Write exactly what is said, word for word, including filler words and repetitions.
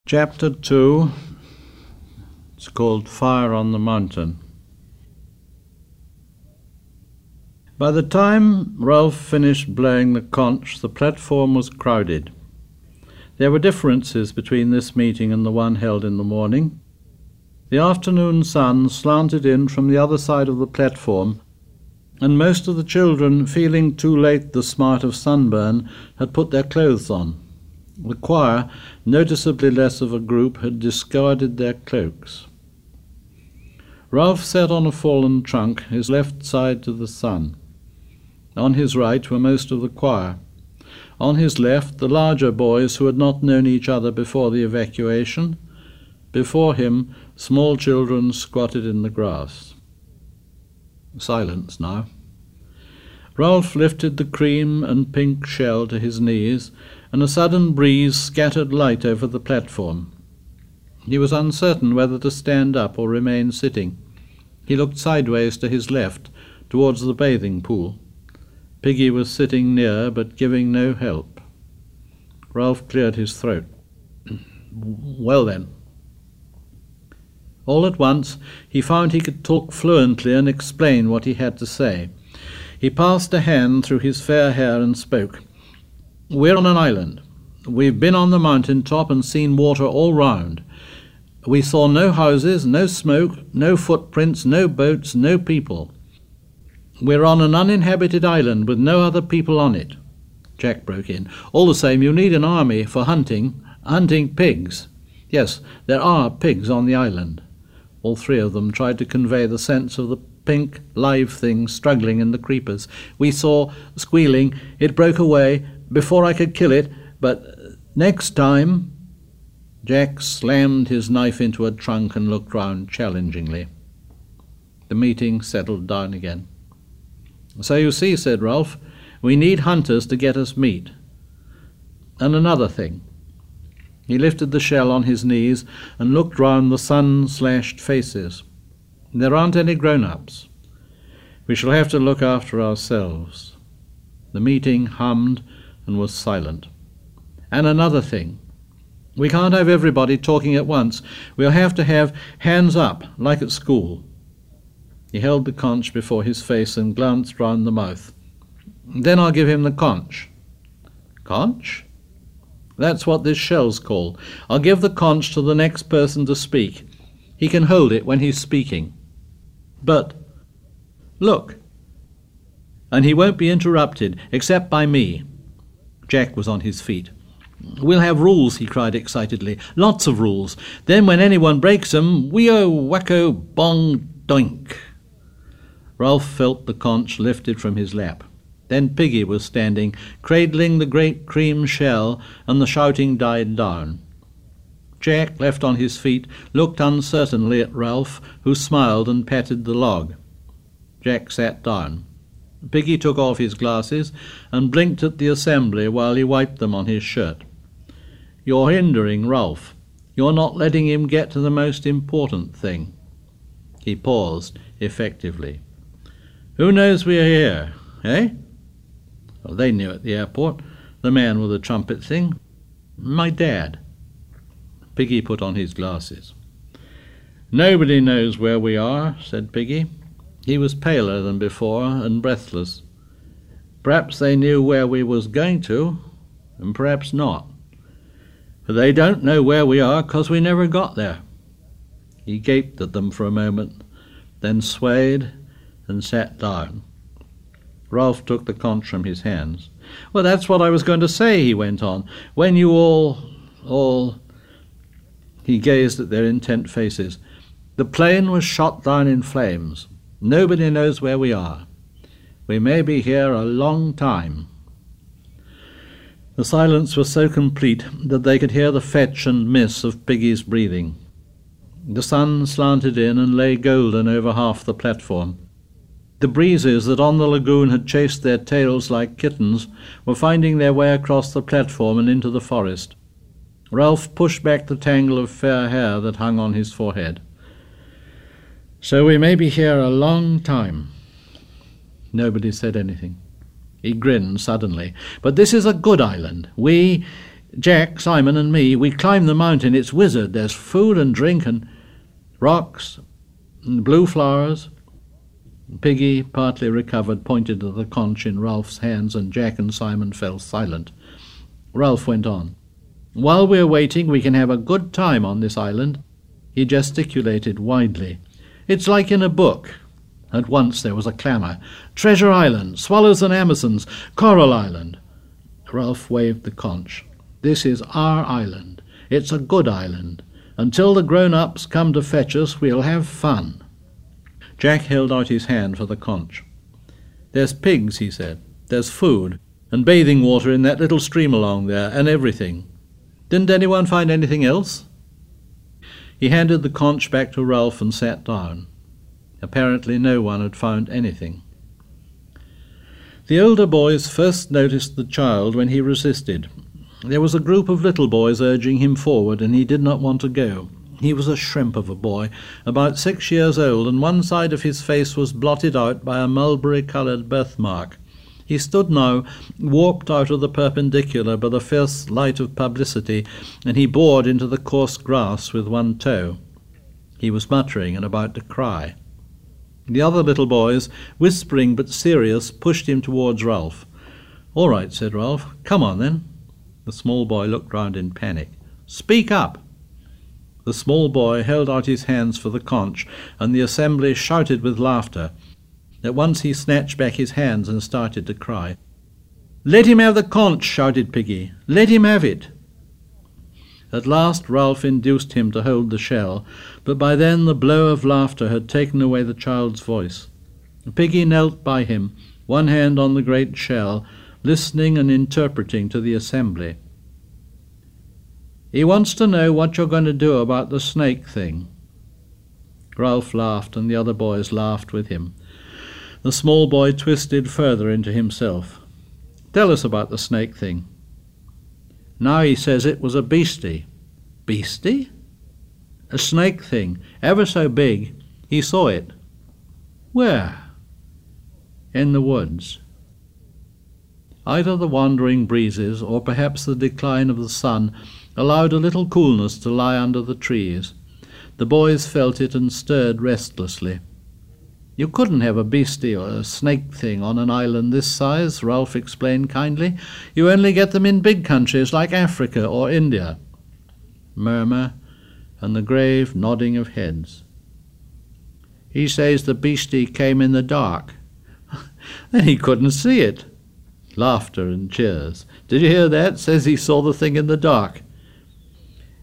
Chapter two. It's called Fire on the Mountain. By the time Ralph finished blowing the conch, the platform was crowded. There were differences between this meeting and the one held in the morning. The afternoon sun slanted in from the other side of the platform, and most of the children, feeling too late the smart of sunburn, had put their clothes on. The choir, noticeably less of a group, had discarded their cloaks. Ralph sat on a fallen trunk, his left side to the sun. On his right were most of the choir. On his left, the larger boys who had not known each other before the evacuation. Before him, small children squatted in the grass. Silence now. Ralph lifted the cream and pink shell to his knees, and a sudden breeze scattered light over the platform. He was uncertain whether to stand up or remain sitting. He looked sideways to his left, towards the bathing pool. Piggy was sitting near, but giving no help. Ralph cleared his throat. Well then. All at once he found he could talk fluently and explain what he had to say. He passed a hand through his fair hair and spoke. We're on an island. We've been on the mountain top and seen water all round. We saw no houses, no smoke, no footprints, no boats, no people. We're on an uninhabited island with no other people on it. Jack broke in. All the same, you need an army for hunting, hunting pigs. Yes, there are pigs on the island. All three of them tried to convey the sense of the pink, live thing struggling in the creepers. We saw, squealing, it broke away before I could kill it, but next time... Jack slammed his knife into a trunk and looked round challengingly. The meeting settled down again. So you see, said Ralph, we need hunters to get us meat. And another thing. He lifted the shell on his knees and looked round the sun-slashed faces. There aren't any grown-ups. We shall have to look after ourselves. The meeting hummed and was silent. And another thing. We can't have everybody talking at once. We'll have to have hands up, like at school. He held the conch before his face and glanced round the mouth. Then I'll give him the conch. Conch? That's what this shell's called. I'll give the conch to the next person to speak. He can hold it when he's speaking. But, look. And he won't be interrupted, except by me. Jack was on his feet. We'll have rules, he cried excitedly. Lots of rules. Then when anyone breaks them, wee-o, wacko, bong, doink. Ralph felt the conch lifted from his lap. Then Piggy was standing, cradling the great cream shell, and the shouting died down. Jack, left on his feet, looked uncertainly at Ralph, who smiled and patted the log. Jack sat down. Piggy took off his glasses and blinked at the assembly while he wiped them on his shirt. You're hindering Ralph. You're not letting him get to the most important thing. He paused, effectively. Who knows we're here, eh? Well, they knew at the airport. The man with the trumpet thing. My dad. Piggy put on his glasses. Nobody knows where we are, said Piggy. He was paler than before and breathless. Perhaps they knew where we was going to, and perhaps not. But they don't know where we are, 'cause we never got there. He gaped at them for a moment, then swayed and sat down. Ralph took the conch from his hands. Well, that's what I was going to say, he went on. When you all... all... He gazed at their intent faces. The plane was shot down in flames. Nobody knows where we are. We may be here a long time. The silence was so complete that they could hear the fetch and miss of Piggy's breathing. The sun slanted in and lay golden over half the platform. The breezes that on the lagoon had chased their tails like kittens were finding their way across the platform and into the forest. Ralph pushed back the tangle of fair hair that hung on his forehead. So we may be here a long time. Nobody said anything. He grinned suddenly. But this is a good island. We... Jack, Simon and me, we climb the mountain. It's wizard. There's food and drink and rocks and blue flowers. Piggy, partly recovered, pointed to the conch in Ralph's hands, and Jack and Simon fell silent. Ralph went on. While we're waiting, we can have a good time on this island. He gesticulated widely. It's like in a book. At once there was a clamour. Treasure Island, Swallows and Amazons, Coral Island. Ralph waved the conch. This is our island. It's a good island. Until the grown-ups come to fetch us, we'll have fun. Jack held out his hand for the conch. There's pigs, he said. There's food, and bathing water in that little stream along there, and everything. Didn't anyone find anything else? He handed the conch back to Ralph and sat down. Apparently no one had found anything. The older boys first noticed the child when he resisted. There was a group of little boys urging him forward, and he did not want to go. He was a shrimp of a boy, about six years old, and one side of his face was blotted out by a mulberry-coloured birthmark. He stood now, warped out of the perpendicular by the fierce light of publicity, and he bored into the coarse grass with one toe. He was muttering and about to cry. The other little boys, whispering but serious, pushed him towards Ralph. "All right," said Ralph. "Come on, then." The small boy looked round in panic. "Speak up!" The small boy held out his hands for the conch, and the assembly shouted with laughter. At once he snatched back his hands and started to cry. "Let him have the conch!" shouted Piggy. "Let him have it!" At last Ralph induced him to hold the shell, but by then the blow of laughter had taken away the child's voice. Piggy knelt by him, one hand on the great shell, listening and interpreting to the assembly. "He wants to know what you're going to do about the snake thing." Ralph laughed, and the other boys laughed with him. The small boy twisted further into himself. "Tell us about the snake thing." "Now he says it was a beastie." "Beastie?" "A snake thing, ever so big. He saw it." "Where?" "In the woods." Either the wandering breezes, or perhaps the decline of the sun, allowed a little coolness to lie under the trees. The boys felt it and stirred restlessly. "You couldn't have a beastie or a snake thing on an island this size," Ralph explained kindly. "You only get them in big countries like Africa or India." Murmur, and the grave nodding of heads. "He says the beastie came in the dark." "Then he couldn't see it." Laughter and cheers. "Did you hear that? Says he saw the thing in the dark."